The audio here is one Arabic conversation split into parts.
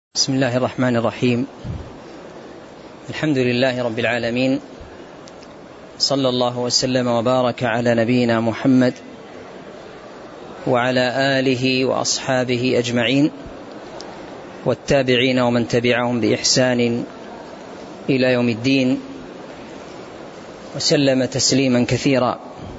بسم الله الرحمن الرحيم. الحمد لله رب العالمين، صلى الله وسلم وبارك على نبينا محمد وعلى آله وأصحابه أجمعين والتابعين ومن تبعهم بإحسان إلى يوم الدين، وسلم تسليما كثيرا.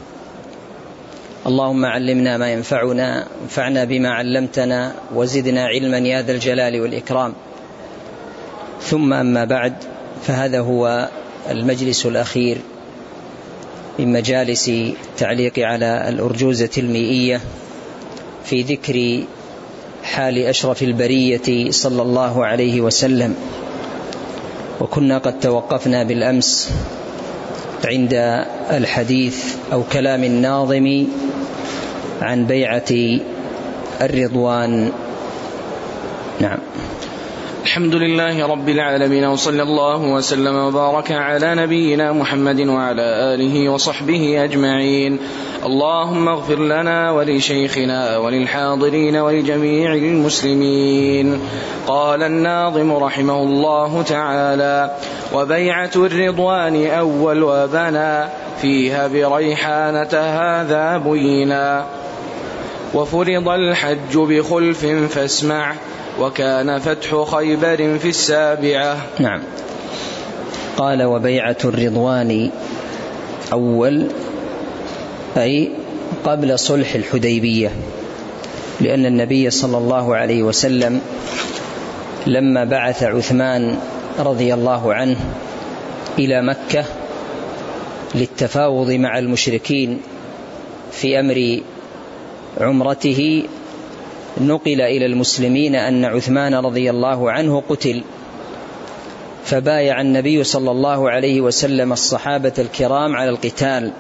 اللهم علمنا ما ينفعنا، وانفعنا بما علمتنا، وزدنا علما يا ذا الجلال والإكرام. ثم أما بعد، فهذا هو المجلس الأخير من مجالس التعليق على الأرجوزة المئية في ذكر حال أشرف البرية صلى الله عليه وسلم. وكنا قد توقفنا بالأمس عند الحديث أو كلام الناظم عن بيعة الرضوان. نعم. الحمد لله رب العالمين، وصلى الله وسلم وبارك على نبينا محمد وعلى آله وصحبه أجمعين. اللهم اغفر لنا ولشيخنا وللحاضرين ولجميع المسلمين. قال الناظم رحمه الله تعالى: وبيعة الرضوان أول وبنا فيها بريحانة هذا بينا، وفرض الحج بخلف فاسمع، وكان فتح خيبر في السابعة. نعم. قال: وبيعة الرضوان أول، أي قبل صلح الحديبية، لأن النبي صلى الله عليه وسلم لما بعث عثمان رضي الله عنه إلى مكة للتفاوض مع المشركين في أمر عمرته، نقل إلى المسلمين أن عثمان رضي الله عنه قتل، فبايع النبي صلى الله عليه وسلم الصحابة الكرام على القتال،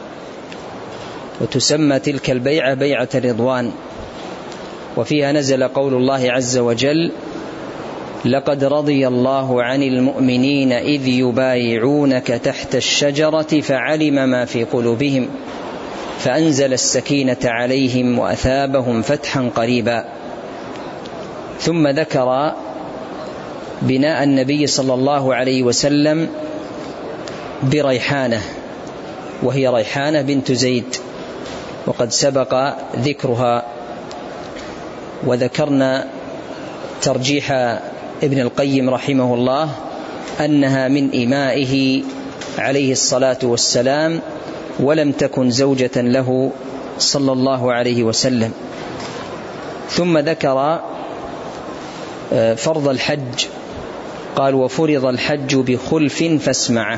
وتسمى تلك البيعة بيعة الرضوان. وفيها نزل قول الله عز وجل: لقد رضي الله عن المؤمنين إذ يبايعونك تحت الشجرة فعلم ما في قلوبهم فأنزل السكينة عليهم وأثابهم فتحا قريبا. ثم ذكر بناء النبي صلى الله عليه وسلم بريحانة، وهي ريحانة بنت زيد، وقد سبق ذكرها. وذكرنا ترجيح ابن القيم رحمه الله أنها من إمائه عليه الصلاة والسلام، ولم تكن زوجة له صلى الله عليه وسلم. ثم ذكر فرض الحج، قال: وفرض الحج بخلف فاسمعه.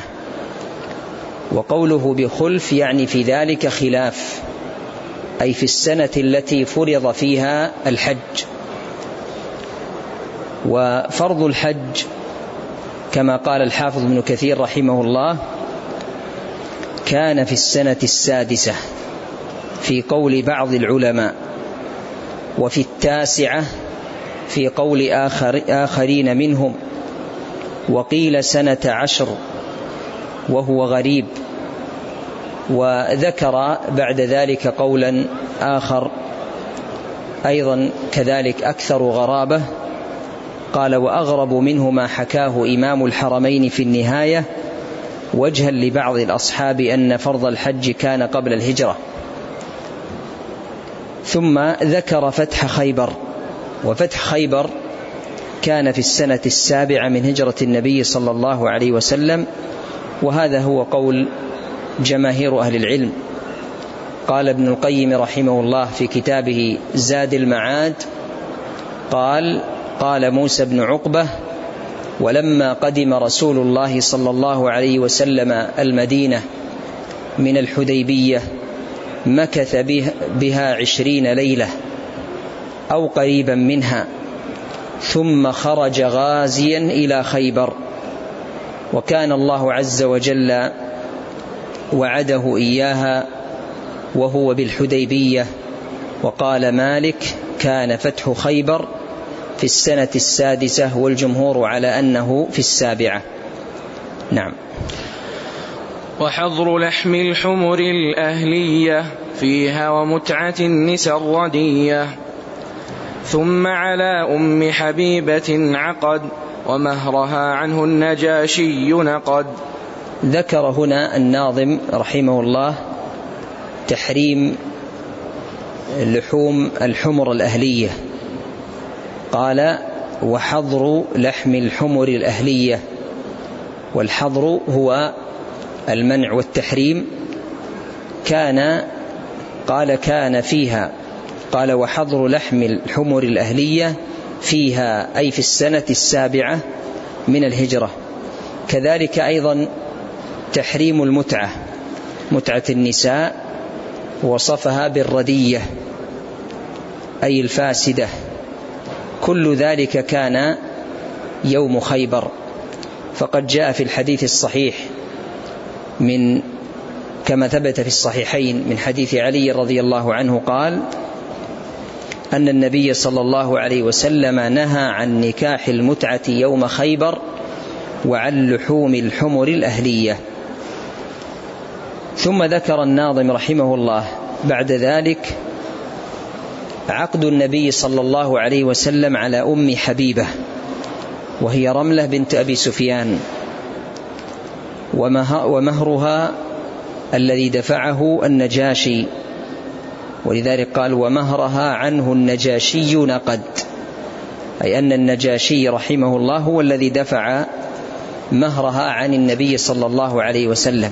وقوله بخلف يعني في ذلك خلاف، أي في السنة التي فرض فيها الحج. وفرض الحج كما قال الحافظ ابن كثير رحمه الله كان في السنة السادسة في قول بعض العلماء، وفي التاسعة في قول آخرين منهم، وقيل سنة 10 وهو غريب. وذكر بعد ذلك قولا آخر أيضا كذلك أكثر غرابة، قال: وأغرب منه ما حكاه إمام الحرمين في النهاية وجها لبعض الأصحاب أن فرض الحج كان قبل الهجرة. ثم ذكر فتح خيبر، وفتح خيبر كان في السنة 7 من هجرة النبي صلى الله عليه وسلم، وهذا هو قول جماهير أهل العلم. قال ابن القيم رحمه الله في كتابه زاد المعاد، قال موسى بن عقبة: ولما قدم رسول الله صلى الله عليه وسلم المدينة من الحديبية مكث بها 20 ليلة أو قريبا منها، ثم خرج غازيا إلى خيبر، وكان الله عز وجل وعده إياها وهو بالحديبية. وقال مالك: كان فتح خيبر في السنة 6، والجمهور على أنه في 7. نعم. وحظر لحم الحمر الأهلية فيها ومتعة النساء الردية. ثم على أم حبيبة عقد ومهرها عنه النجاشي نقد. ذكر هنا الناظم رحمه الله تحريم لحوم الحمر الأهلية. قال وحظر لحم الحمر الأهلية، والحظر هو المنع والتحريم. كان فيها، قال وحظر لحم الحمر الأهلية فيها أي في السنة 7 من الهجرة. كذلك أيضا تحريم المتعة، متعة النساء، وصفها بالردية أي الفاسدة. كل ذلك كان يوم خيبر. فقد جاء في الحديث الصحيح كما ثبت في الصحيحين من حديث علي رضي الله عنه قال أن النبي صلى الله عليه وسلم نهى عن نكاح المتعة يوم خيبر وعن لحوم الحمر الأهلية. ثم ذكر الناظم رحمه الله بعد ذلك عقد النبي صلى الله عليه وسلم على أم حبيبة وهي رملة بنت أبي سفيان، ومهرها الذي دفعه النجاشي، ولذلك قال ومهرها عنه النجاشي نقد، أي أن النجاشي رحمه الله هو الذي دفع مهرها عن النبي صلى الله عليه وسلم.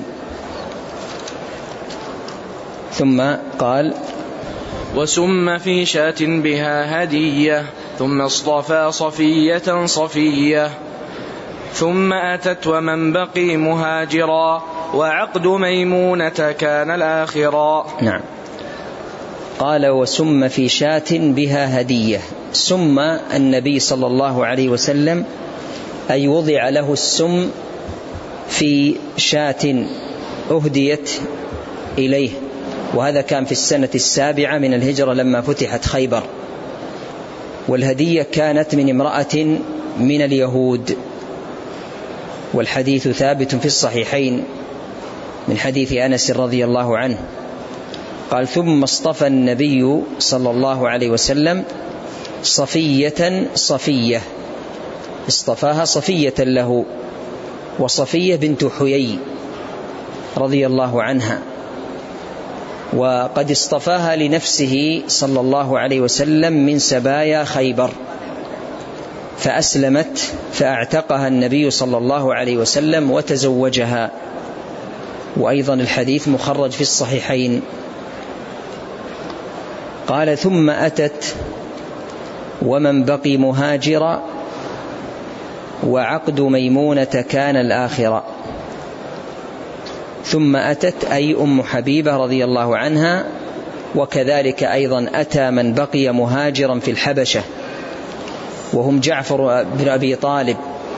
ثم قال وسم في شاة بها هدية ثم اصطفى صفية صفية ثم أتت ومن بقي مهاجرا وعقد ميمونة كان الآخرا. نعم. قال وسم في شاة بها هدية. سم النبي صلى الله عليه وسلم أي وضع له السم في شاة أهديت إليه، وهذا كان في السنة 7 من الهجرة لما فتحت خيبر. والهدية كانت من امرأة من اليهود، والحديث ثابت في الصحيحين من حديث أنس رضي الله عنه قال ثم اصطفى النبي صلى الله عليه وسلم صفية صفية، اصطفاها صفية له، وصفية بنت حيي رضي الله عنها، وقد اصطفاها لنفسه صلى الله عليه وسلم من سبايا خيبر، فأسلمت فأعتقها النبي صلى الله عليه وسلم وتزوجها. وأيضا الحديث مخرج في الصحيحين. قال ثم أتت ومن بقي مهاجرا وعقد ميمونة كان الآخرة. ثم أتت أي أم حبيبة رضي الله عنها، وكذلك أيضا أتى من بقي مهاجرا في الحبشة وهم جعفر بن أبي طالب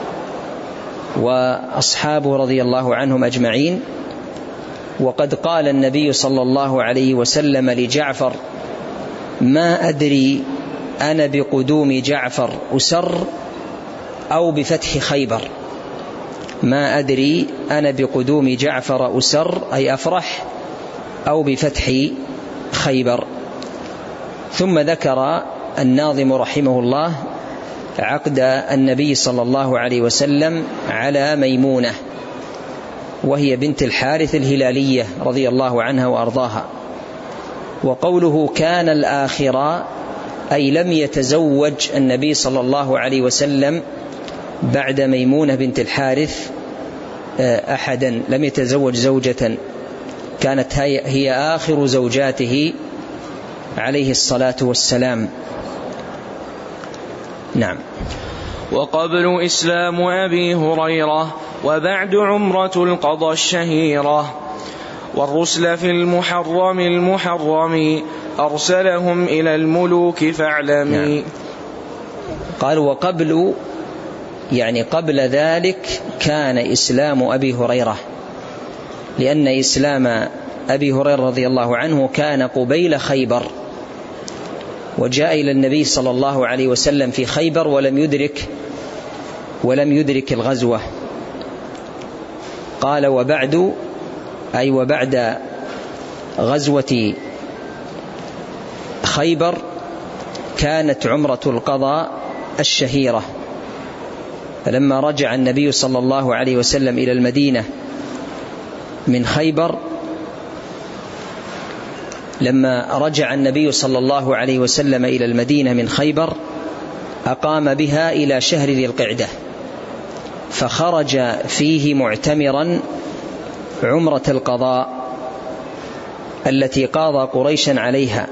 وأصحابه رضي الله عنهم أجمعين. وقد قال النبي صلى الله عليه وسلم لجعفر ما أدري أنا بقدوم جعفر أسر أو بفتح خيبر، ما أدري أنا بقدوم جعفر أسر أي أفرح أو بفتح خيبر. ثم ذكر الناظم رحمه الله عقد النبي صلى الله عليه وسلم على ميمونة وهي بنت الحارث الهلالية رضي الله عنها وأرضاها. وقوله كان الآخرة أي لم يتزوج النبي صلى الله عليه وسلم بعد ميمونة بنت الحارث أحدا، لم يتزوج زوجة، كانت هي آخر زوجاته عليه الصلاة والسلام. نعم. وقبل إسلام أبي هريرة وبعد عمرة القضاء الشهيرة والرسل في المحرم أرسلهم إلى الملوك فاعلمي. نعم. قال وقبل يعني قبل ذلك كان إسلام أبي هريرة، لأن إسلام أبي هريرة رضي الله عنه كان قبيل خيبر، وجاء إلى النبي صلى الله عليه وسلم في خيبر ولم يدرك الغزوة. قال وبعد أي وبعد غزوة خيبر كانت عمرة القضاء الشهيرة. فلما رجع النبي صلى الله عليه وسلم إلى المدينة من خيبر، لما رجع النبي صلى الله عليه وسلم إلى المدينة من خيبر أقام بها إلى شهر ذي القعدة، فخرج فيه معتمرا عمرة القضاء التي قاضى قريشا عليها،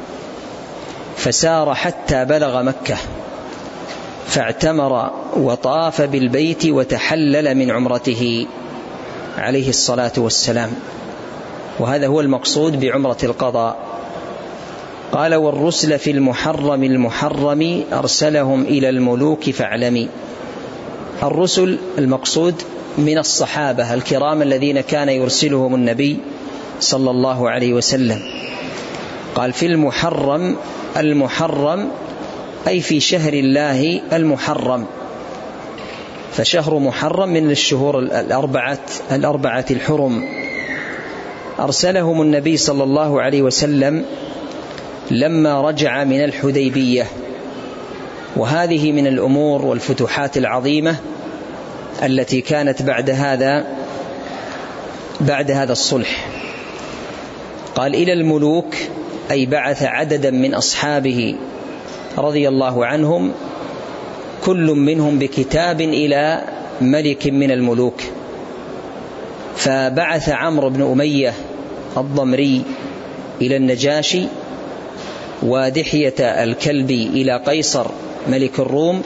فسار حتى بلغ مكة فاعتمر وطاف بالبيت وتحلل من عمرته عليه الصلاة والسلام. وهذا هو المقصود بعمرة القضاء. قال: والرسل في المحرم أرسلهم إلى الملوك فاعلمي. الرسل المقصود من الصحابة الكرام الذين كان يرسلهم النبي صلى الله عليه وسلم. قال: في المحرم أي في شهر الله المحرم، فشهر محرم من الشهور الأربعة الحرم. أرسلهم النبي صلى الله عليه وسلم لما رجع من الحديبية، وهذه من الأمور والفتوحات العظيمة التي كانت بعد هذا الصلح. قال: إلى الملوك أي بعث عددا من أصحابه رضي الله عنهم كل منهم بكتاب إلى ملك من الملوك، فبعث عمرو بن أمية الضمري إلى النجاشي، ودحية الكلبي إلى قيصر ملك الروم،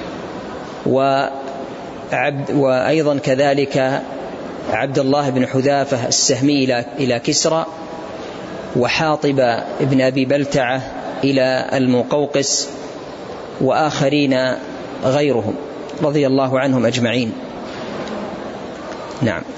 وأيضا كذلك عبد الله بن حذافة السهمي إلى كسرى، وحاطب ابن أبي بلتعة إلى المقوقس، وآخرين غيرهم رضي الله عنهم أجمعين. نعم.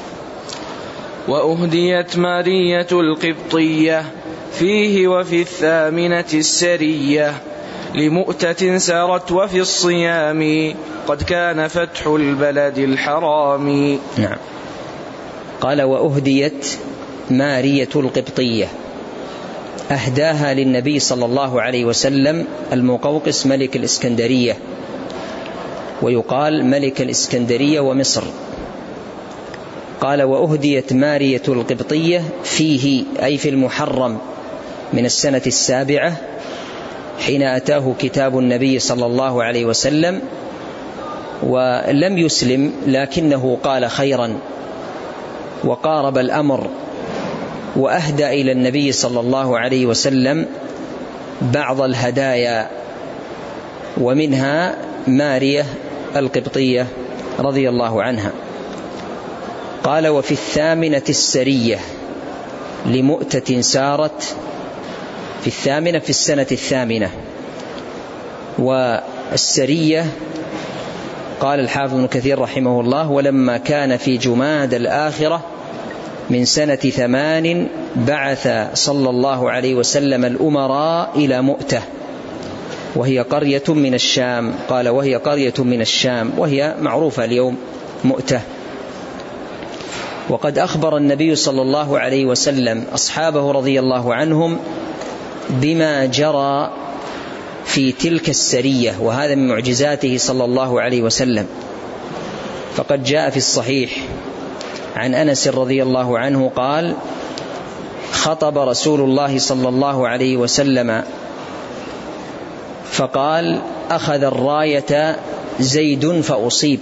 وأهديت مارية القبطية فيه وفي الثامنة السرية لمؤتة سارت وفي الصيام قد كان فتح البلد الحرام. نعم. قال: وأهديت مارية القبطية، أهداها للنبي صلى الله عليه وسلم المقوقس ملك الإسكندرية، ويقال ملك الإسكندرية ومصر. قال: وأهديت مارية القبطية فيه أي في المحرم من السنة السابعة، حين أتاه كتاب النبي صلى الله عليه وسلم، ولم يسلم لكنه قال خيرا وقارب الأمر، وأهدى إلى النبي صلى الله عليه وسلم بعض الهدايا، ومنها مارية القبطية رضي الله عنها. قال: وفي الثامنة السرية لمؤتة سارت، في الثامنة في السنة الثامنة. والسرية قال الحافظ ابن كثير رحمه الله: ولما كان في جماد الآخرة من سنة 8 بعث صلى الله عليه وسلم الأمراء إلى مؤتة، وهي قرية من الشام. قال: وهي قرية من الشام، وهي معروفة اليوم مؤتة. وقد أخبر النبي صلى الله عليه وسلم أصحابه رضي الله عنهم بما جرى في تلك السرية، وهذا من معجزاته صلى الله عليه وسلم. فقد جاء في الصحيح عن أنس رضي الله عنه قال: خطب رسول الله صلى الله عليه وسلم فقال: أخذ الراية زيد فأصيب،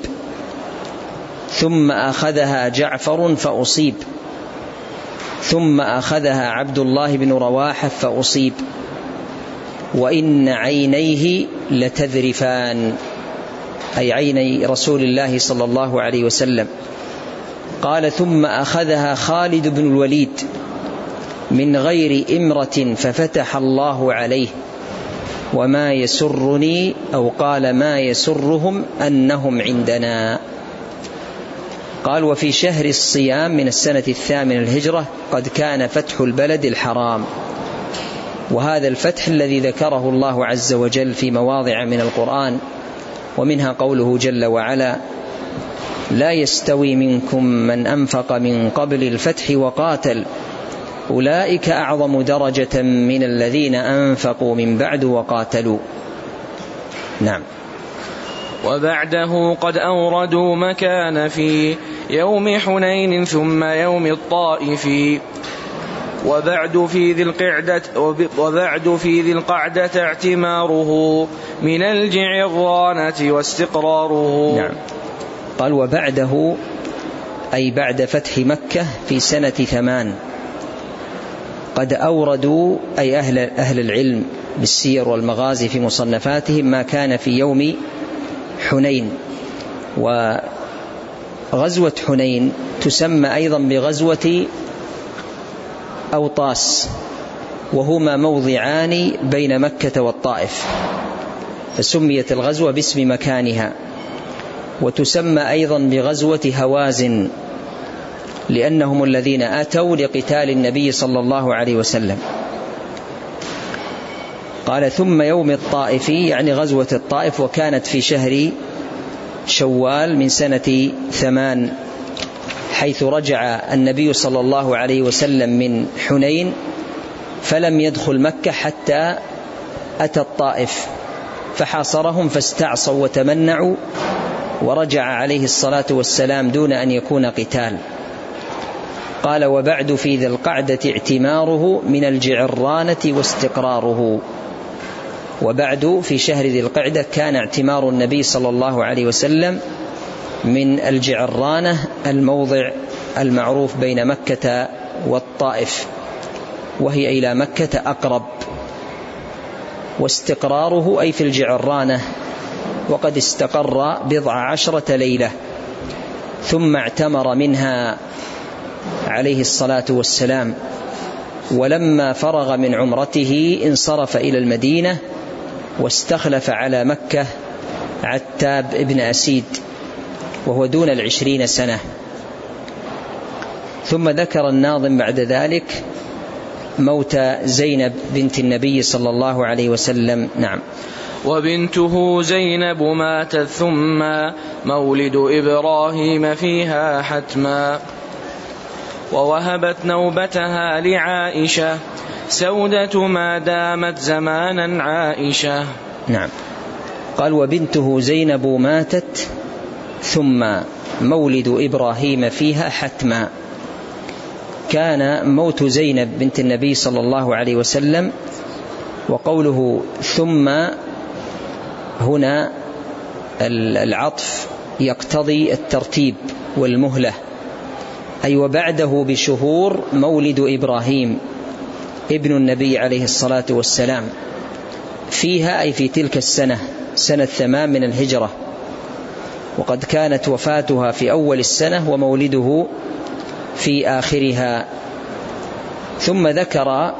ثم أخذها جعفر فأصيب، ثم أخذها عبد الله بن رواحة فأصيب، وإن عينيه لتذرفان، أي عيني رسول الله صلى الله عليه وسلم. قال: ثم أخذها خالد بن الوليد من غير إمرة ففتح الله عليه، وما يسرني، أو قال ما يسرهم أنهم عندنا. قال: وفي شهر الصيام من السنة 8 الهجرة قد كان فتح البلد الحرام. وهذا الفتح الذي ذكره الله عز وجل في مواضع من القرآن، ومنها قوله جل وعلا: لا يستوي منكم من أنفق من قبل الفتح وقاتل أولئك أعظم درجة من الذين أنفقوا من بعد وقاتلوا. نعم. وبعده قد أوردوا مكان في يوم حنين ثم يوم الطائف. وبعد في ذي القعدة اعتماره من الجعرانة واستقراره. نعم. قال وبعده أي بعد فتح مكة في سنة 8 قد أوردوا أي أهل العلم بالسير والمغازي في مصنفاتهم ما كان في يوم حنين. وغزوة حنين تسمى أيضا بغزوة أوطاس، وهما موضعان بين مكة والطائف، فسميت الغزوة باسم مكانها. وتسمى أيضا بغزوة هوازن لأنهم الذين أتوا لقتال النبي صلى الله عليه وسلم. قال ثم يوم الطائف يعني غزوة الطائف، وكانت في شهر شوال من سنة 8 حيث رجع النبي صلى الله عليه وسلم من حنين فلم يدخل مكة حتى أتى الطائف فحاصرهم فاستعصوا وتمنعوا، ورجع عليه الصلاة والسلام دون أن يكون قتال. قال وبعد في ذي القعدة اعتماره من الجعرانة واستقراره. وبعد في شهر ذي القعدة كان اعتمار النبي صلى الله عليه وسلم من الجعرانة الموضع المعروف بين مكة والطائف، وهي إلى مكة أقرب. واستقراره أي في الجعرانة، وقد استقر 14 ليلة ثم اعتمر منها عليه الصلاة والسلام. ولما فرغ من عمرته انصرف إلى المدينة واستخلف على مكة عتاب ابن أسيد وهو دون 20 سنة. ثم ذكر الناظم بعد ذلك موت زينب بنت النبي صلى الله عليه وسلم. نعم. وبنته زينب ماتت ثم مولد إبراهيم فيها حتما. ووهبت نوبتها لعائشة سودة ما دامت زمانا عائشة. نعم. قال وبنته زينب ماتت ثم مولد إبراهيم فيها حتما. كان موت زينب بنت النبي صلى الله عليه وسلم، وقوله ثم هنا العطف يقتضي الترتيب والمهلة، أي وبعده بشهور مولد إبراهيم ابن النبي عليه الصلاة والسلام فيها أي في تلك السنة، سنة 8 من الهجرة، وقد كانت وفاتها في أول السنة ومولده في آخرها. ثم ذكر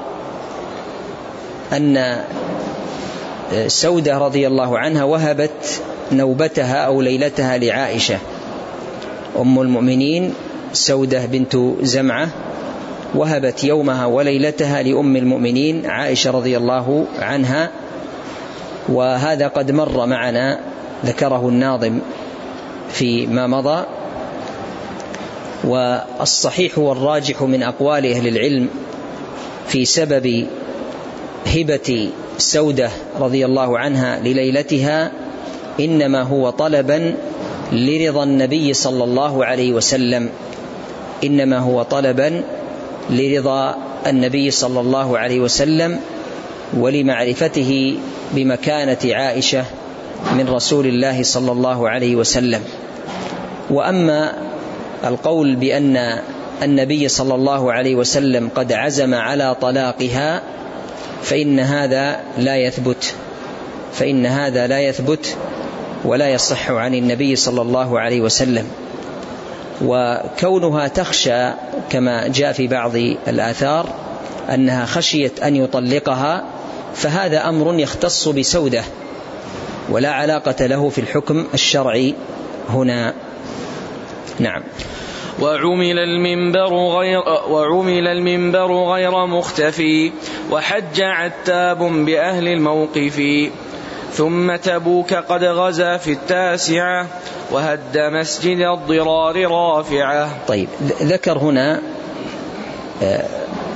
أن سودة رضي الله عنها وهبت نوبتها أو ليلتها لعائشة أم المؤمنين. سودة بنت زمعة وهبت يومها وليلتها لأم المؤمنين عائشة رضي الله عنها، وهذا قد مر معنا ذكره الناظم فيما مضى. والصحيح والراجح من أقوال أهل العلم في سبب هبة سودة رضي الله عنها لليلتها إنما هو طلبا لرضا النبي صلى الله عليه وسلم، إنما هو طلبا لرضا النبي صلى الله عليه وسلم ولمعرفته بمكانة عائشة من رسول الله صلى الله عليه وسلم. وأما القول بأن النبي صلى الله عليه وسلم قد عزم على طلاقها فإن هذا لا يثبت ولا يصح عن النبي صلى الله عليه وسلم. وكونها تخشى كما جاء في بعض الآثار أنها خشيت أن يطلقها فهذا أمر يختص بسودة ولا علاقة له في الحكم الشرعي هنا. نعم. وعمل المنبر غير مختفي وحج عتاب بأهل الموقف ثم تبوك قد غزا في 9 وهد مسجد الضرار رافعة. طيب ذكر هنا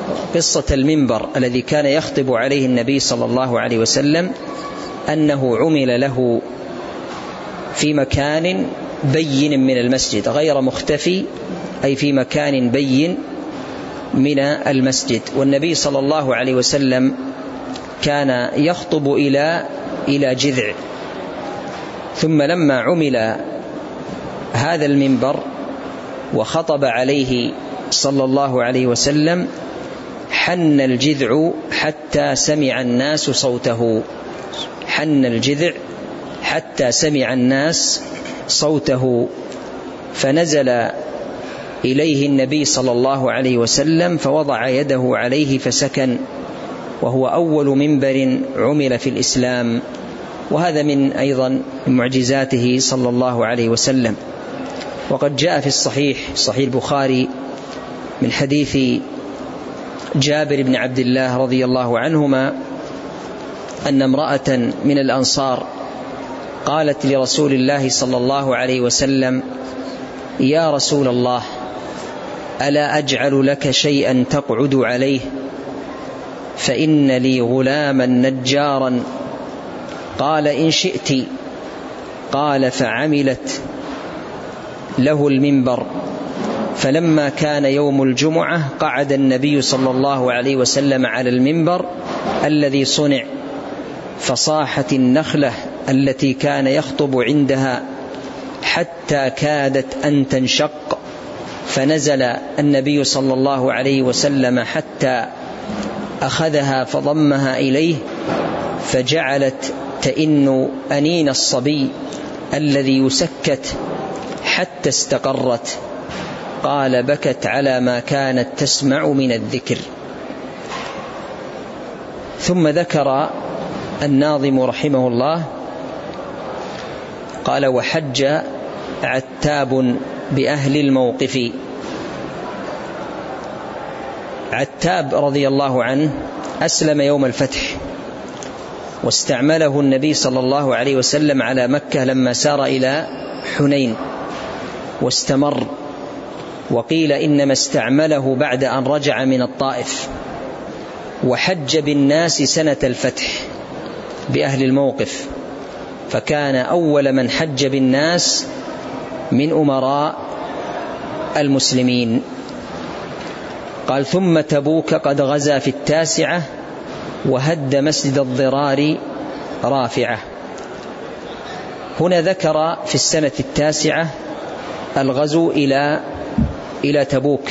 قصة المنبر الذي كان يخطب عليه النبي صلى الله عليه وسلم أنه عمل له في مكان بين من المسجد غير مختفي، أي في مكان بين من المسجد. والنبي صلى الله عليه وسلم كان يخطب إلى جذع، ثم لما عمل هذا المنبر وخطب عليه صلى الله عليه وسلم حن الجذع حتى سمع الناس صوته، حن الجذع حتى سمع الناس صوته، فنزل إليه النبي صلى الله عليه وسلم فوضع يده عليه فسكن، وهو أول منبر عمل في الإسلام، وهذا من أيضا معجزاته صلى الله عليه وسلم. وقد جاء في صحيح البخاري من حديث جابر بن عبد الله رضي الله عنهما أن امرأة من الأنصار قالت لرسول الله صلى الله عليه وسلم: يا رسول الله، ألا أجعل لك شيئا تقعد عليه؟ فإن لي غلاما نجارا. قال: إن شئت. قال: فعملت له المنبر. فلما كان يوم الجمعة قعد النبي صلى الله عليه وسلم على المنبر الذي صنع، فصاحت النخلة التي كان يخطب عندها حتى كادت أن تنشق، فنزل النبي صلى الله عليه وسلم حتى أخذها فضمها إليه، فجعلت تئن أنين الصبي الذي يسكت حتى استقرت. قال: بكت على ما كانت تسمع من الذكر. ثم ذكر الناظم رحمه الله قال: وحج عتاب بأهل الموقف. عتاب رضي الله عنه أسلم يوم الفتح، واستعمله النبي صلى الله عليه وسلم على مكة لما سار إلى حنين واستمر، وقيل إنما استعمله بعد أن رجع من الطائف. وحج بالناس سنة الفتح بأهل الموقف، فكان أول من حج بالناس من أمراء المسلمين. قال: ثم تبوك قد غزا في 9 وهد مسجد الضرار رافعة. هنا ذكر في السنة 9 الغزو إلى تبوك.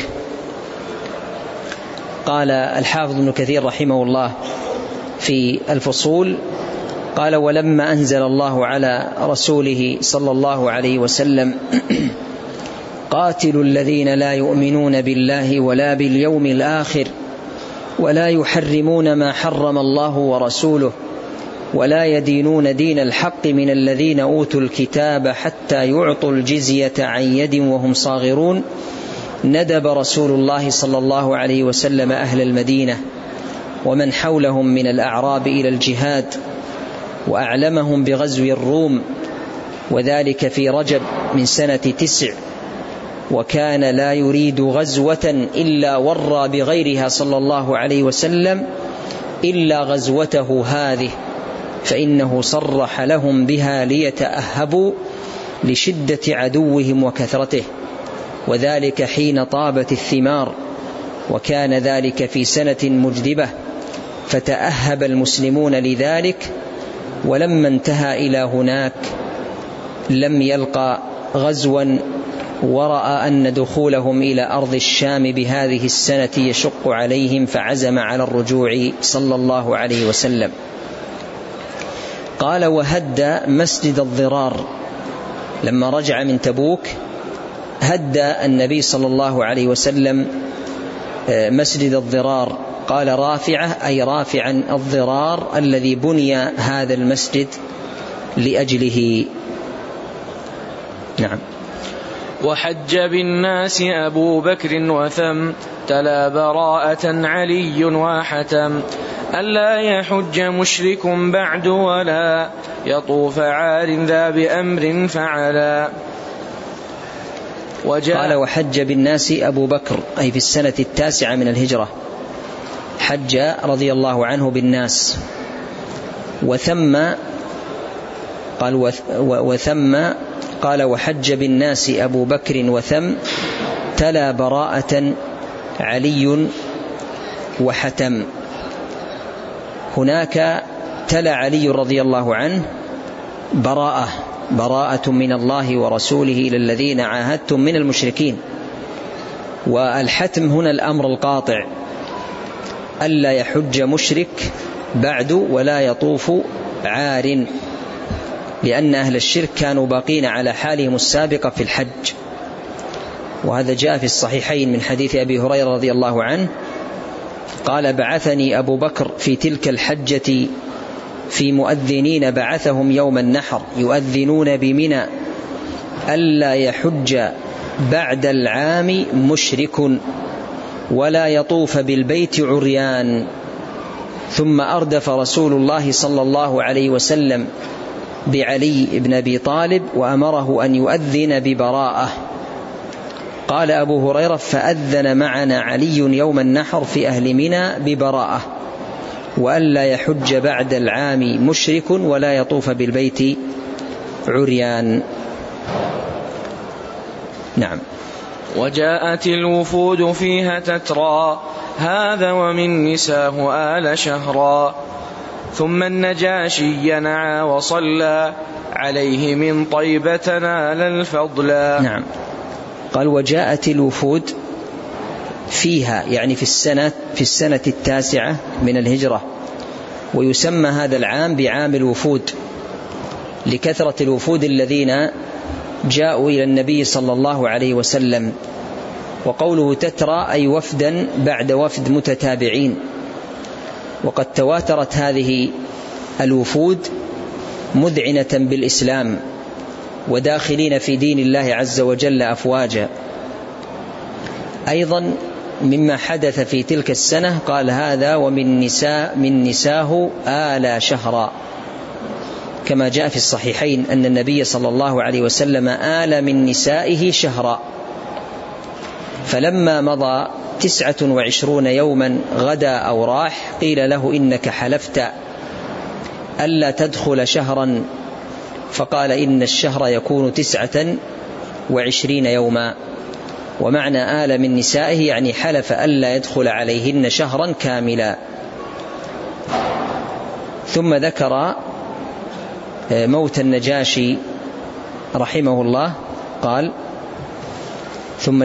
قال الحافظ ابن كثير رحمه الله في الفصول قال: ولما أنزل الله على رسوله صلى الله عليه وسلم: قاتلوا الذين لا يؤمنون بالله ولا باليوم الآخر ولا يحرمون ما حرم الله ورسوله ولا يدينون دين الحق من الذين أوتوا الكتاب حتى يعطوا الجزية عن يد وهم صاغرون، ندب رسول الله صلى الله عليه وسلم أهل المدينة ومن حولهم من الأعراب إلى الجهاد، وأعلمهم بغزو الروم، وذلك في رجب من سنة 9. وكان لا يريد غزوة إلا ورى بغيرها صلى الله عليه وسلم إلا غزوته هذه، فإنه صرح لهم بها ليتأهبوا لشدة عدوهم وكثرته، وذلك حين طابت الثمار، وكان ذلك في سنة مجدبة، فتأهب المسلمون لذلك. ولما انتهى إلى هناك لم يلقى غزوا، ورأى أن دخولهم إلى أرض الشام بهذه السنة يشق عليهم، فعزم على الرجوع صلى الله عليه وسلم. قال: وهد مسجد الضرار. لما رجع من تبوك هد النبي صلى الله عليه وسلم مسجد الضرار. قال: رافعة، أي رافعا الضرار الذي بني هذا المسجد لأجله. نعم. وحج بالناس أبو بكر وثم، تلا براءة علي وحتم، ألا يحج مشرك بعد ولا يطوف عار ذا بأمر فعلا. قال: وحج بالناس أبو بكر، أي في السنة 9 من الهجرة، حج رضي الله عنه بالناس، وثم قال وحج بالناس أبو بكر وثم تلا براءة علي وحتم. هناك تلا علي رضي الله عنه براءة من الله ورسوله إلى الذين عاهدتم من المشركين، والحتم هنا الأمر القاطع ألا يحج مشرك بعد ولا يطوف عار، لأن أهل الشرك كانوا باقين على حالهم السابقة في الحج. وهذا جاء في الصحيحين من حديث أبي هريرة رضي الله عنه قال بعثني أبو بكر في تلك الحجة في مؤذنين بعثهم يوم النحر يؤذنون بمنى ألا يحج بعد العام مشرك ولا يطوف بالبيت عريان. ثم أردف رسول الله صلى الله عليه وسلم بعلي بن أبي طالب وأمره أن يؤذن ببراءة. قال أبو هريرة فأذن معنا علي يوم النحر في أهل منى ببراءة وألا يحج بعد العام مشرك ولا يطوف بالبيت عريان. نعم. وجاءت الوفود فيها تترى هذا ومن نساه آل شهرا. ثم النجاشي ينعى وصلى عليه من طيبة نال الفضلا. نعم. قال وجاءت الوفود فيها يعني في السنة 9 من الهجرة، ويسمى هذا العام بعام الوفود لكثرة الوفود الذين جاءوا إلى النبي صلى الله عليه وسلم. وقوله تترى أي وفدا بعد وفد متتابعين، وقد تواترت هذه الوفود مذعنة بالإسلام وداخلين في دين الله عز وجل أفواجا. أيضا مما حدث في تلك السنة قال هذا ومن نساه آل شهرا، كما جاء في الصحيحين أن النبي صلى الله عليه وسلم آل من نسائه شهرا. فلما مضى 29 يوما غدا أو راح قيل له إنك حلفت ألا تدخل شهرا، فقال إن الشهر يكون 29 يوما. ومعنى آل من نسائه يعني حلف ألا يدخل عليهن شهرا كاملا. ثم ذكر موت النجاشي رحمه الله قال ثم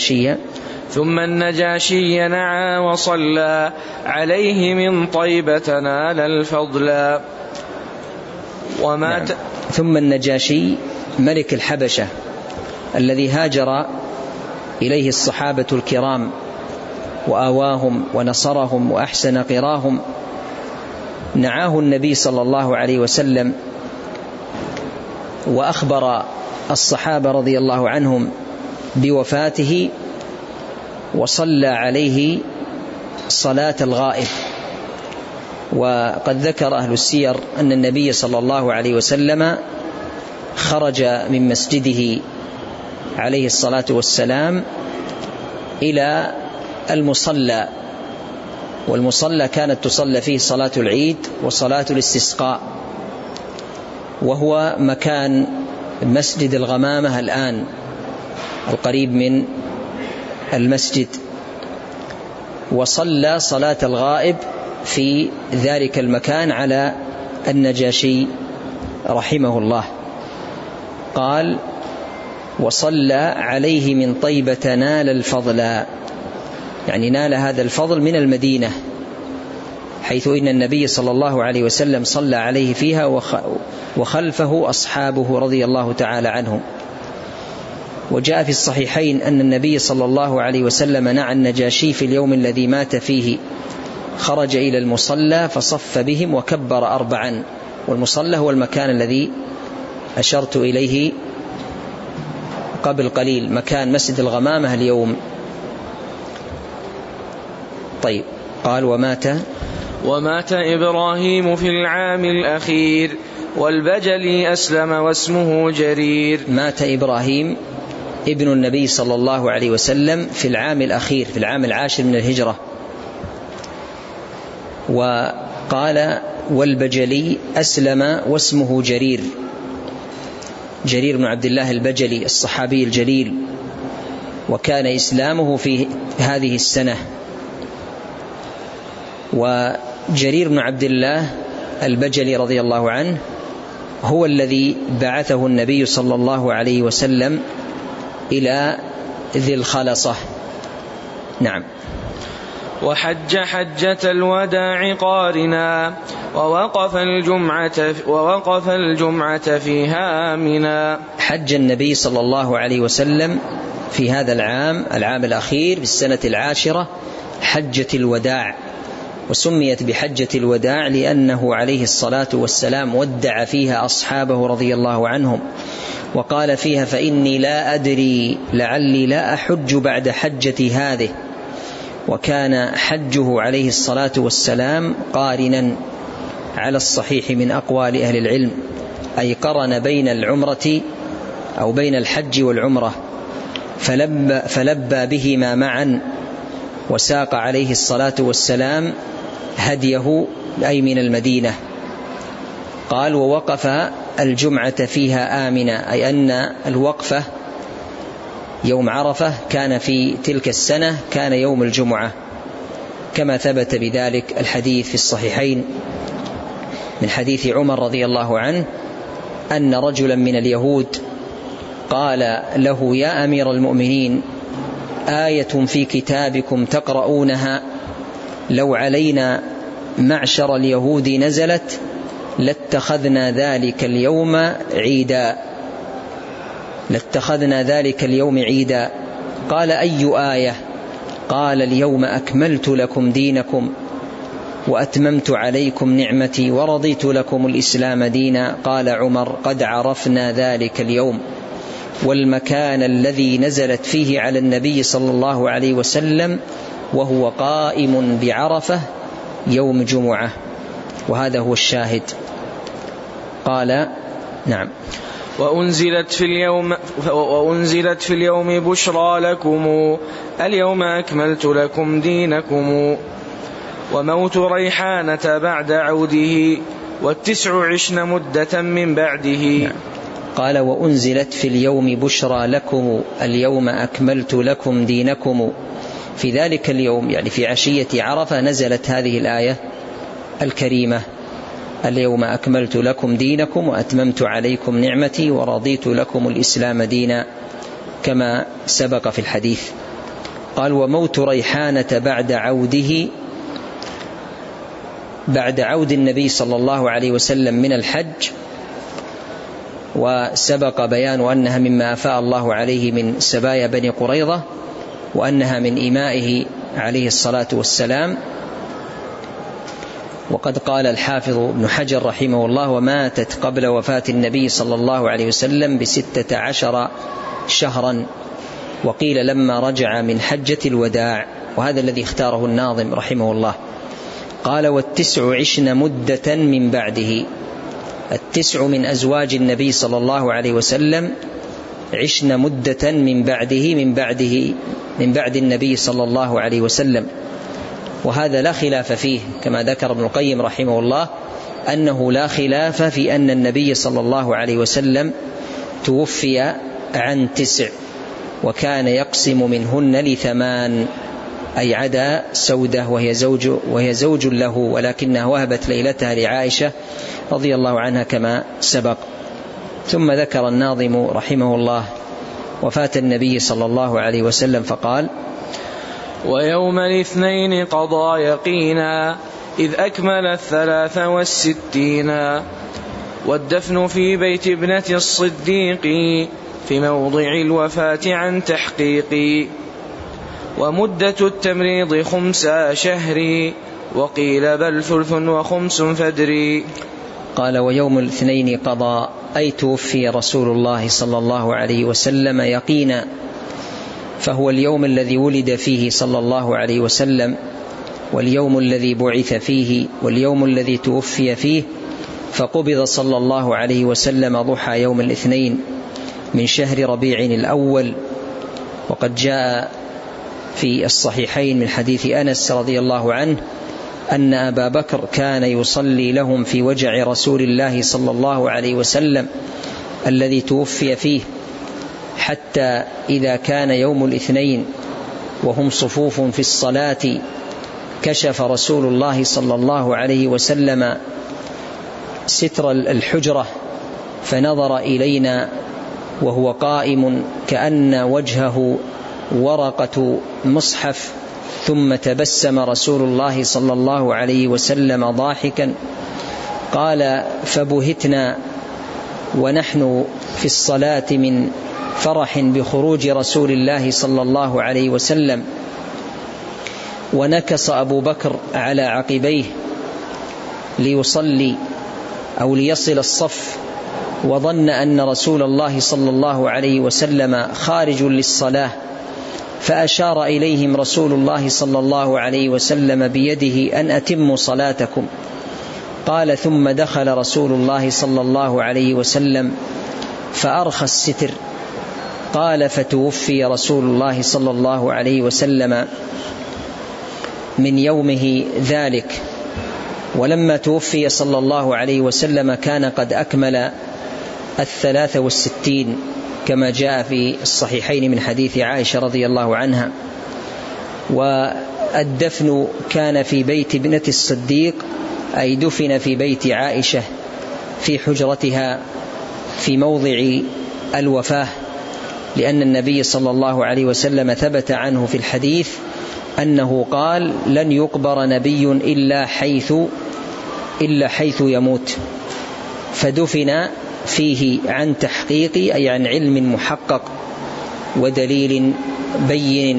النجاشي نعى وصلى عليه من طيبة نال الفضلا. نعم. ثم النجاشي ملك الحبشة الذي هاجر إليه الصحابة الكرام وآواهم ونصرهم وأحسن قراهم، نعاه النبي صلى الله عليه وسلم وأخبر الصحابة رضي الله عنهم بوفاته، وصلى عليه صلاة الغائب. وقد ذكر أهل السير أن النبي صلى الله عليه وسلم خرج من مسجده عليه الصلاة والسلام إلى المصلى، والمصلى كانت تصلى فيه صلاة العيد وصلاة الاستسقاء، وهو مكان مسجد الغمامة الآن القريب من المسجد. وصلى صلاة الغائب في ذلك المكان على النجاشي رحمه الله. قال وصلى عليه من طيبة نال الفضل، يعني نال هذا الفضل من المدينة، حيث إن النبي صلى الله عليه وسلم صلى عليه فيها وخلفه أصحابه رضي الله تعالى عنهم. وجاء في الصحيحين أن النبي صلى الله عليه وسلم نعى النجاشي في اليوم الذي مات فيه، خرج إلى المصلى فصف بهم وكبر 4. والمصلى هو المكان الذي أشرت إليه قبل قليل، مكان مسجد الغمامة اليوم. طيب. قال ومات إبراهيم في العام الأخير والبجلي أسلم واسمه جرير. مات إبراهيم ابن النبي صلى الله عليه وسلم في العام الأخير، في العام 10 من الهجرة، وقال والبجلي أسلم واسمه جرير، جرير بن عبد الله البجلي الصحابي الجليل، وكان إسلامه في هذه السنة. وجرير بن عبد الله البجلي رضي الله عنه هو الذي بعثه النبي صلى الله عليه وسلم إلى ذي الخلصة. نعم. وحج حجة الوداع قارنا ووقف الجمعة فيها آمنا. حج النبي صلى الله عليه وسلم في هذا العام الأخير في السنة 10 حجة الوداع، وسميت بحجة الوداع لأنه عليه الصلاة والسلام ودع فيها أصحابه رضي الله عنهم، وقال فيها فإني لا أدري لعلي لا أحج بعد حجتي هذه. وكان حجه عليه الصلاة والسلام قارنا على الصحيح من أقوال أهل العلم، أي قرن بين العمرة أو بين الحج والعمرة، فلبى بهما معا، وساق عليه الصلاة والسلام هديه أي من المدينة. قال ووقف الجمعة فيها آمنا، أي أن الوقفة يوم عرفة كان في تلك السنة كان يوم الجمعة، كما ثبت بذلك الحديث في الصحيحين من حديث عمر رضي الله عنه أن رجلا من اليهود قال له يا أمير المؤمنين آية في كتابكم تقرؤونها لو علينا معشر اليهود نزلت لاتخذنا ذلك اليوم عيدا. قال أي آية؟ قال اليوم أكملت لكم دينكم وأتممت عليكم نعمتي ورضيت لكم الإسلام دينا. قال عمر قد عرفنا ذلك اليوم والمكان الذي نزلت فيه على النبي صلى الله عليه وسلم وهو قائم بعرفة يوم جمعة، وهذا هو الشاهد. قال نعم. وأنزلت في اليوم بشرى لكم اليوم أكملت لكم دينكم. وموت ريحانة بعد عوده 19 مدة من بعده. نعم. قال وأنزلت في اليوم بشرى لكم اليوم أكملت لكم دينكم. في ذلك اليوم يعني في عشية عرفة نزلت هذه الآية الكريمة اليوم أكملت لكم دينكم وأتممت عليكم نعمتي ورضيت لكم الإسلام دينا، كما سبق في الحديث. قال وموت ريحانة بعد عود النبي صلى الله عليه وسلم من الحج، وسبق بيان أنها مما أفاء الله عليه من سبايا بني قريظة، وأنها من إمائه عليه الصلاة والسلام. وقد قال الحافظ ابن حجر رحمه الله وماتت قبل وفاة النبي صلى الله عليه وسلم ب16 شهرا، وقيل لما رجع من حجة الوداع، وهذا الذي اختاره الناظم رحمه الله. قال 19 مدة من بعده، 9 من أزواج النبي صلى الله عليه وسلم 10 مدة من بعد النبي صلى الله عليه وسلم، وهذا لا خلاف فيه، كما ذكر ابن القيم رحمه الله أنه لا خلاف في أن النبي صلى الله عليه وسلم توفي عن 9، وكان يقسم منهن ل8، أي عدا سودة وهي زوج له، ولكنها وهبت ليلتها لعائشة رضي الله عنها كما سبق. ثم ذكر الناظم رحمه الله وفاة النبي صلى الله عليه وسلم فقال ويوم الاثنين قضى يقينا إذ أكمل 63، والدفن في بيت ابنة الصديق في موضع الوفاة عن تحقيق، ومدة التمريض 5 شهر وقيل بل 3 و5 فدري. قال ويوم الاثنين قضى أي توفي رسول الله صلى الله عليه وسلم يقينا، فهو اليوم الذي ولد فيه صلى الله عليه وسلم، واليوم الذي بعث فيه، واليوم الذي توفي فيه. فقبض صلى الله عليه وسلم ضحى يوم الاثنين من شهر ربيع الأول، وقد جاء في الصحيحين من حديث أنس رضي الله عنه أن أبا بكر كان يصلي لهم في وجع رسول الله صلى الله عليه وسلم الذي توفي فيه، حتى إذا كان يوم الاثنين وهم صفوف في الصلاة كشف رسول الله صلى الله عليه وسلم ستر الحجرة فنظر إلينا وهو قائم كأن وجهه ورقة مصحف، ثم تبسم رسول الله صلى الله عليه وسلم ضاحكا. قال: فبهتنا ونحن في الصلاة من فرح بخروج رسول الله صلى الله عليه وسلم. ونكص أبو بكر على عقبيه ليصلي أو ليصل الصف، وظن أن رسول الله صلى الله عليه وسلم خارج للصلاة، فأشار إليهم رسول الله صلى الله عليه وسلم بيده أن أتموا صلاتكم. قال: ثم دخل رسول الله صلى الله عليه وسلم فأرخى الستر. قال: فتوفي رسول الله صلى الله عليه وسلم من يومه ذلك. ولما توفي صلى الله عليه وسلم كان قد أكمل 63 كما جاء في الصحيحين من حديث عائشة رضي الله عنها. والدفن كان في بيت ابنة الصديق، أي دفن في بيت عائشة في حجرتها في موضع الوفاة، لأن النبي صلى الله عليه وسلم ثبت عنه في الحديث أنه قال: لن يقبر نبي إلا حيث يموت. فدفن فيه عن تحقيق، أي عن علم محقق ودليل بين.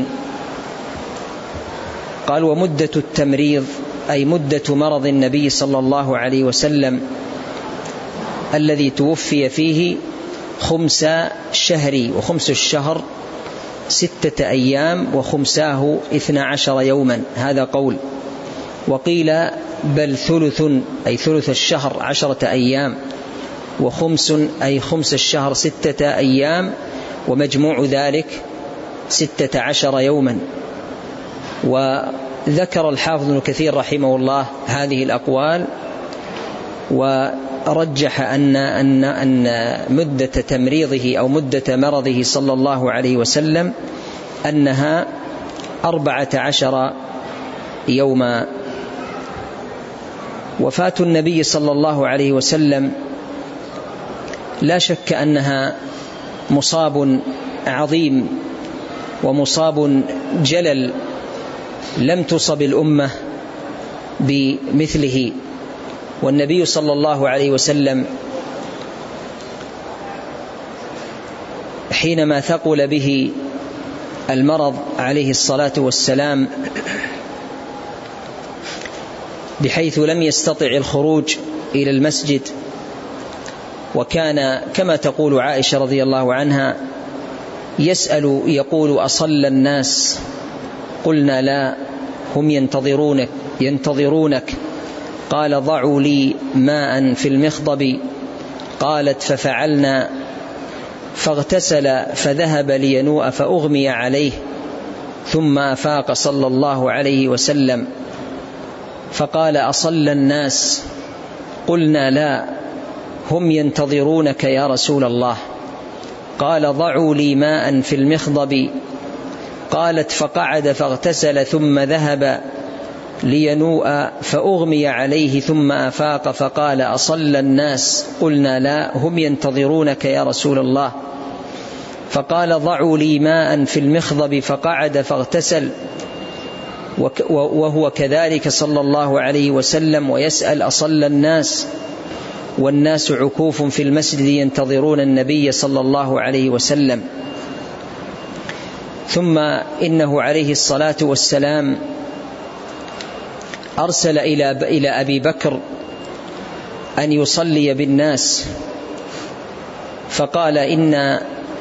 قال: ومدة التمريض أي مدة مرض النبي صلى الله عليه وسلم الذي توفي فيه 5 شهر، وخمس الشهر 6 أيام، وخمساه 12 يوما. هذا قول. وقيل بل ثلث، أي ثلث الشهر 10 أيام، وخمس أي خمس الشهر 6 أيام، ومجموع ذلك 16 يوما. وذكر الحافظ ابن كثير رحمه الله هذه الأقوال، ورجح أن مدة تمريضه أو مدة مرضه صلى الله عليه وسلم أنها 14 يوما. وفاة النبي صلى الله عليه وسلم لا شك أنها مصاب عظيم ومصاب جلل لم تصب الأمة بمثله. والنبي صلى الله عليه وسلم حينما ثقل به المرض عليه الصلاة والسلام بحيث لم يستطع الخروج إلى المسجد، وكان كما تقول عائشة رضي الله عنها يسأل يقول: أصلى الناس؟ قلنا: لا، هم ينتظرونك. قال: ضعوا لي ماء في المخضب. قالت: ففعلنا، فاغتسل فذهب لينوء فأغمي عليه، ثم أفاق صلى الله عليه وسلم فقال: أصلى الناس؟ قلنا: لا، هم ينتظرونك يا رسول الله. قال: ضعوا لي ماء في المخضب. قالت: فقعد فاغتسل ثم ذهب لينوء فأغمي عليه ثم أفاق فقال: أصلى الناس؟ قلنا: لا، هم ينتظرونك يا رسول الله. فقال: ضعوا لي ماء في المخضب. فقعد فاغتسل، وهو كذلك صلى الله عليه وسلم، ويسأل: أصلى الناس؟ والناس عكوف في المسجد ينتظرون النبي صلى الله عليه وسلم. ثم إنه عليه الصلاة والسلام أرسل إلى أبي بكر أن يصلي بالناس، فقال: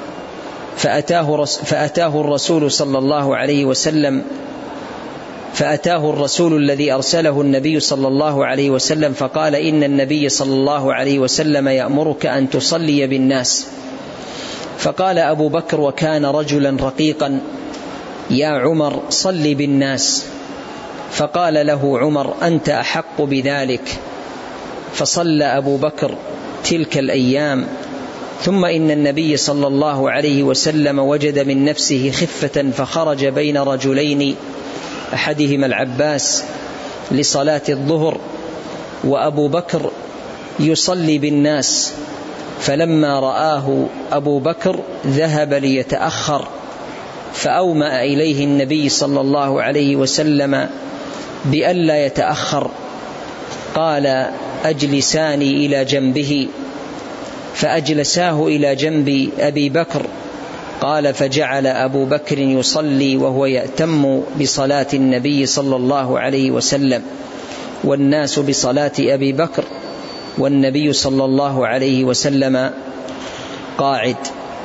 فأتاه الرسول صلى الله عليه وسلم، فأتاه الرسول الذي أرسله النبي صلى الله عليه وسلم فقال: إن النبي صلى الله عليه وسلم يأمرك أن تصلي بالناس. فقال أبو بكر وكان رجلا رقيقا: يا عمر، صل بالناس. فقال له عمر: أنت أحق بذلك. فصلى أبو بكر تلك الأيام. ثم إن النبي صلى الله عليه وسلم وجد من نفسه خفة فخرج بين رجلين، أحدهما العباس لصلاة الظهر وأبو بكر يصلي بالناس، فلما رآه أبو بكر ذهب ليتأخر، فأومأ إليه النبي صلى الله عليه وسلم بألا يتأخر، قال: أجلساني إلى جنبه، فأجلساه إلى جنب أبي بكر. قال: فجعل أبو بكر يصلي وهو يأتم بصلاة النبي صلى الله عليه وسلم، والناس بصلاة أبي بكر، والنبي صلى الله عليه وسلم قاعد.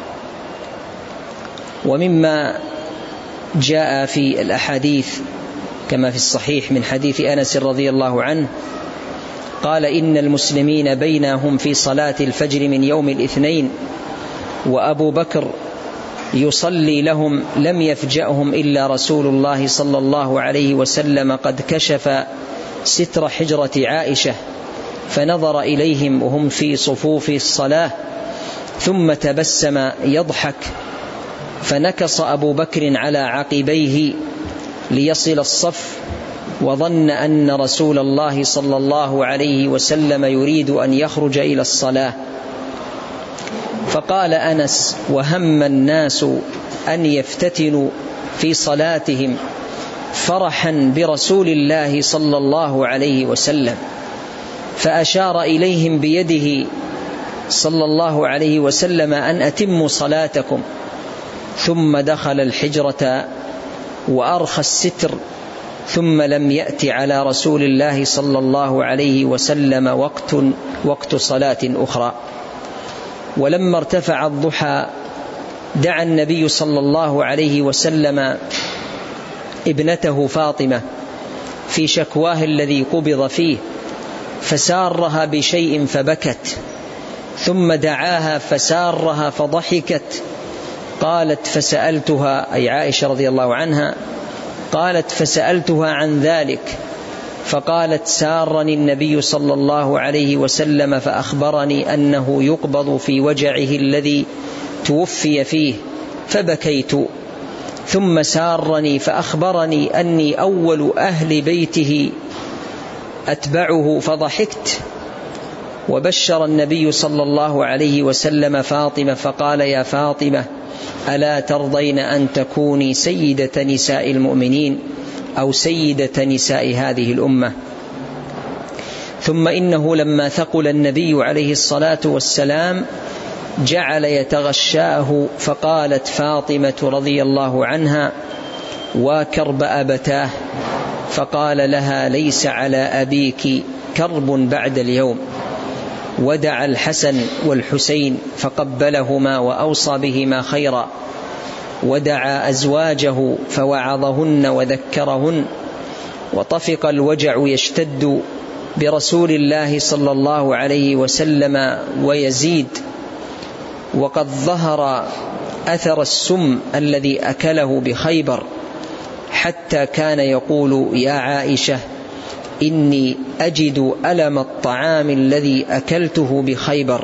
ومما جاء في الأحاديث كما في الصحيح من حديث أنس رضي الله عنه قال: إن المسلمين بينهم في صلاة الفجر من يوم الاثنين وأبو بكر يصلي لهم لم يفجأهم إلا رسول الله صلى الله عليه وسلم قد كشف ستر حجرة عائشة، فنظر إليهم وهم في صفوف الصلاة ثم تبسم يضحك، فنكص أبو بكر على عقبيه ليصل الصف، وظن أن رسول الله صلى الله عليه وسلم يريد أن يخرج إلى الصلاة. فقال أنس: وهم الناس أن يفتتنوا في صلاتهم فرحا برسول الله صلى الله عليه وسلم، فأشار إليهم بيده صلى الله عليه وسلم أن أتموا صلاتكم، ثم دخل الحجرة وأرخى الستر، ثم لم يأتي على رسول الله صلى الله عليه وسلم وقت صلاة أخرى. ولما ارتفع الضحى دعا النبي صلى الله عليه وسلم ابنته فاطمة في شكواه الذي قبض فيه، فسارها بشيء فبكت، ثم دعاها فسارها فضحكت. قالت: فسألتها، أي عائشة رضي الله عنها، قالت: فسألتها عن ذلك، فقالت: سارني النبي صلى الله عليه وسلم فأخبرني أنه يقبض في وجعه الذي توفي فيه، فبكيت، ثم سارني فأخبرني أني أول أهل بيته أتبعه فضحكت. وبشر النبي صلى الله عليه وسلم فاطمة فقال: يا فاطمة، ألا ترضين أن تكوني سيدة نساء المؤمنين أو سيدة نساء هذه الأمة؟ ثم إنه لما ثقل النبي عليه الصلاة والسلام جعل يتغشاه، فقالت فاطمة رضي الله عنها: وكرب أبتاه، فقال لها: ليس على أبيك كرب بعد اليوم. ودعا الحسن والحسين فقبلهما وأوصى بهما خيرا، ودعا أزواجه فوعظهن وذكرهن، وطفق الوجع يشتد برسول الله صلى الله عليه وسلم ويزيد، وقد ظهر أثر السم الذي أكله بخيبر، حتى كان يقول: يا عائشة، إني أجد ألم الطعام الذي أكلته بخيبر.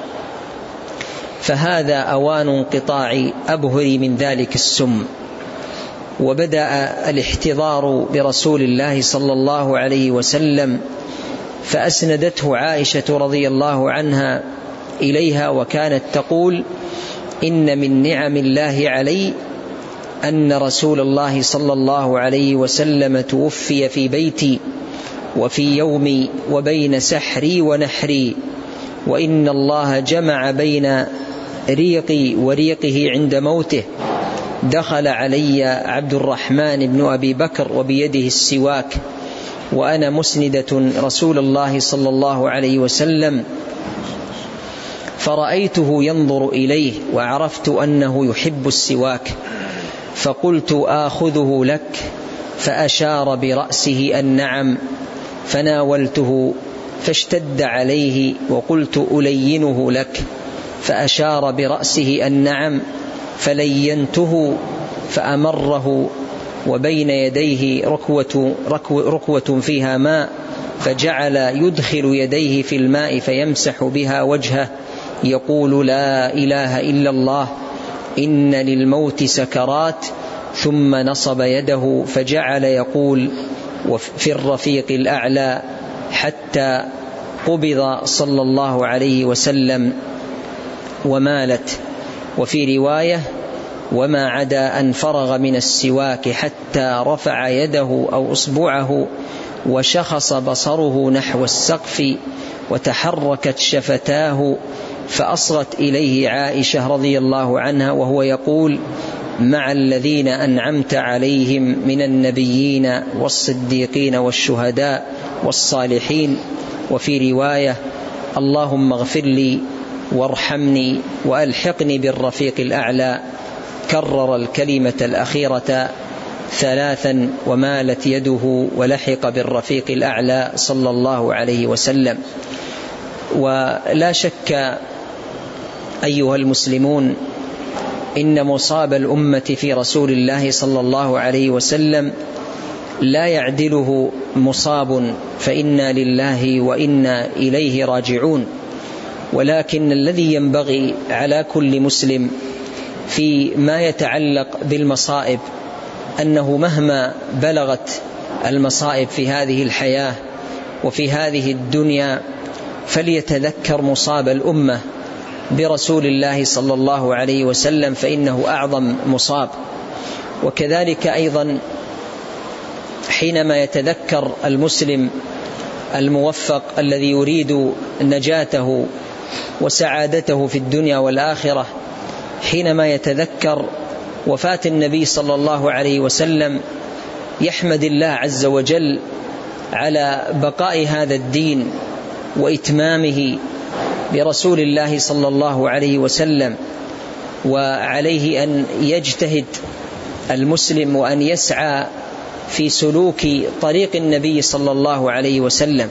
فهذا أوان انقطاع أبهر من ذلك السم. وبدأ الاحتضار برسول الله صلى الله عليه وسلم، فأسندته عائشة رضي الله عنها إليها، وكانت تقول: إن من نعم الله علي أن رسول الله صلى الله عليه وسلم توفي في بيتي وفي يومي وبين سحري ونحري، وإن الله جمع بين ريقي وريقه عند موته. دخل علي عبد الرحمن بن أبي بكر وبيده السواك، وأنا مسندة رسول الله صلى الله عليه وسلم، فرأيته ينظر إليه وعرفت أنه يحب السواك، فقلت: آخذه لك؟ فأشار برأسه النعم، فناولته فاشتد عليه، وقلت: ألينه لك؟ فأشار برأسه النعم، فلينته، فأمره وبين يديه ركوة فيها ماء، فجعل يدخل يديه في الماء فيمسح بها وجهه يقول لا إله إلا الله إن للموت سكرات، ثم نصب يده فجعل يقول في الرفيق الأعلى حتى قبض صلى الله عليه وسلم ومالت. وفي رواية وما عدا أن فرغ من السواك حتى رفع يده أو أصبعه وشخص بصره نحو السقف وتحركت شفتاه، فأصغت إليه عائشة رضي الله عنها وهو يقول مع الذين أنعمت عليهم من النبيين والصديقين والشهداء والصالحين. وفي رواية اللهم اغفر لي وارحمني وألحقني بالرفيق الأعلى، كرر الكلمة الأخيرة 3 ومالت يده ولحق بالرفيق الأعلى صلى الله عليه وسلم. ولا شك أيها المسلمون إن مصاب الأمة في رسول الله صلى الله عليه وسلم لا يعدله مصاب، فإنا لله وإنا إليه راجعون. ولكن الذي ينبغي على كل مسلم في ما يتعلق بالمصائب أنه مهما بلغت المصائب في هذه الحياة وفي هذه الدنيا فليتذكر مصاب الأمة برسول الله صلى الله عليه وسلم، فإنه أعظم مصاب. وكذلك أيضا حينما يتذكر المسلم الموفق الذي يريد نجاته وسعادته في الدنيا والآخرة، حينما يتذكر وفاة النبي صلى الله عليه وسلم يحمد الله عز وجل على بقاء هذا الدين وإتمامه برسول الله صلى الله عليه وسلم. وعليه أن يجتهد المسلم وأن يسعى في سلوك طريق النبي صلى الله عليه وسلم،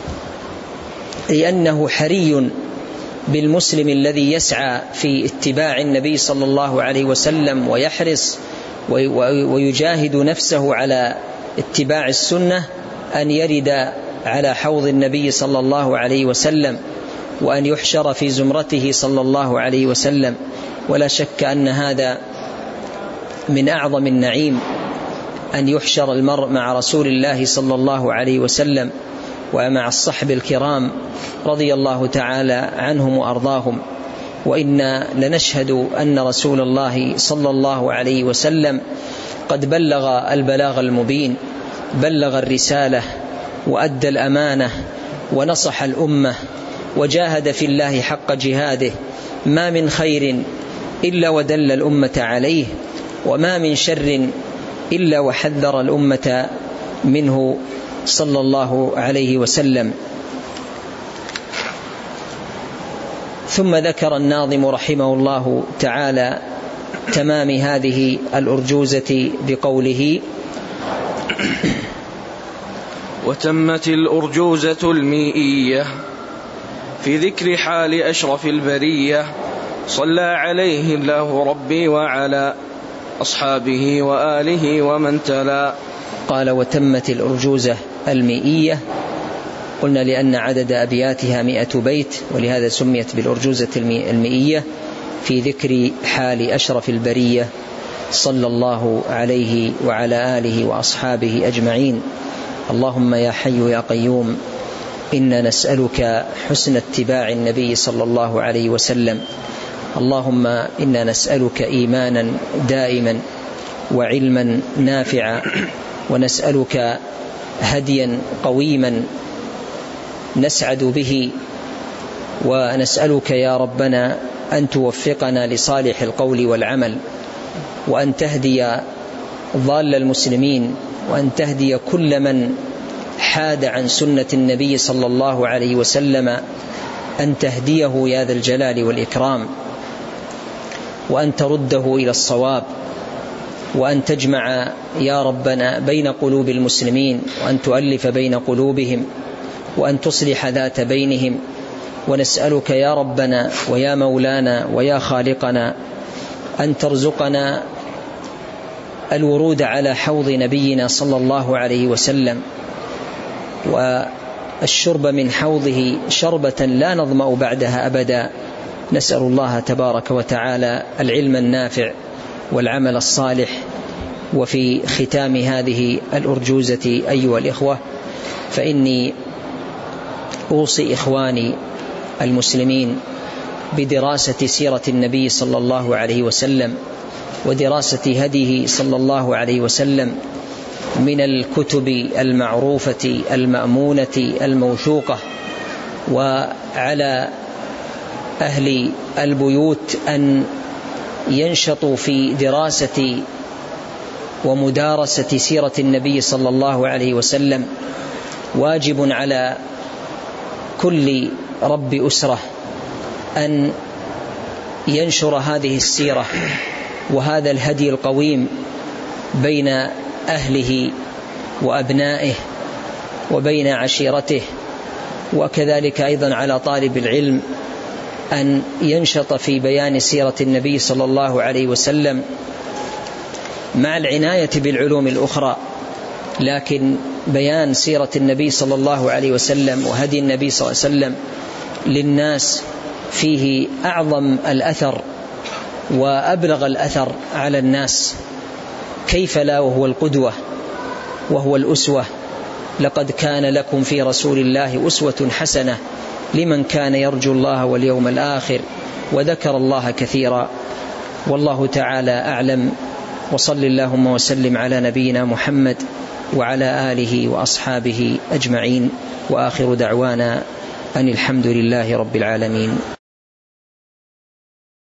لأنه حري بالمسلم الذي يسعى في اتباع النبي صلى الله عليه وسلم ويحرص ويجاهد نفسه على اتباع السنة أن يرد على حوض النبي صلى الله عليه وسلم وأن يحشر في زمرته صلى الله عليه وسلم. ولا شك أن هذا من أعظم النعيم أن يحشر المرء مع رسول الله صلى الله عليه وسلم ومع الصحب الكرام رضي الله تعالى عنهم وأرضاهم. وإنا لنشهد أن رسول الله صلى الله عليه وسلم قد بلغ البلاغ المبين، بلغ الرسالة وأدى الأمانة ونصح الأمة وجاهد في الله حق جهاده، ما من خير إلا ودل الأمة عليه، وما من شر إلا وحذر الأمة منه صلى الله عليه وسلم. ثم ذكر الناظم رحمه الله تعالى تمام هذه الأرجوزة بقوله وتمت الأرجوزة المئية في ذكر حال أشرف البرية، صلى عليه الله ربي وعلى أصحابه وآله ومن تلا. قال وتمت الأرجوزة المئية، قلنا لأن عدد أبياتها 100 بيت، ولهذا سميت بالأرجوزة المئية في ذكر حال أشرف البرية صلى الله عليه وعلى آله وأصحابه أجمعين. اللهم يا حي يا قيوم إنا نسألك حسن اتباع النبي صلى الله عليه وسلم. اللهم إنا نسألك إيمانا دائما وعلما نافعا، ونسألك هديا قويما نسعد به، ونسألك يا ربنا أن توفقنا لصالح القول والعمل، وأن تهدي ضال المسلمين، وأن تهدي كل من حاد عن سنة النبي صلى الله عليه وسلم، أن تهديه يا ذا الجلال والإكرام، وأن ترده إلى الصواب، وأن تجمع يا ربنا بين قلوب المسلمين، وأن تؤلف بين قلوبهم، وأن تصلح ذات بينهم. ونسألك يا ربنا ويا مولانا ويا خالقنا أن ترزقنا الورود على حوض نبينا صلى الله عليه وسلم والشرب من حوضه شربة لا نظمأ بعدها أبدا. نسأل الله تبارك وتعالى العلم النافع والعمل الصالح. وفي ختام هذه الأرجوزة أيها الإخوة، فإني أوصي إخواني المسلمين بدراسة سيرة النبي صلى الله عليه وسلم ودراسة هديه صلى الله عليه وسلم من الكتب المعروفة المأمونة الموثوقة. وعلى أهل البيوت أن ينشطوا في دراسة ومدارسة سيرة النبي صلى الله عليه وسلم. واجب على كل رب أسرة أن ينشر هذه السيرة وهذا الهدي القويم بين أهله وأبنائه وبين عشيرته. وكذلك أيضا على طالب العلم أن ينشط في بيان سيرة النبي صلى الله عليه وسلم مع العناية بالعلوم الأخرى، لكن بيان سيرة النبي صلى الله عليه وسلم وهدي النبي صلى الله عليه وسلم للناس فيه أعظم الأثر وأبلغ الأثر على الناس. كيف لا وهو القدوة وهو الأسوة. لقد كان لكم في رسول الله أسوة حسنة لمن كان يرجو الله واليوم الآخر وذكر الله كثيرا. والله تعالى أعلم، وصل اللهم وسلم على نبينا محمد وعلى آله وأصحابه أجمعين، وآخر دعوانا أن الحمد لله رب العالمين.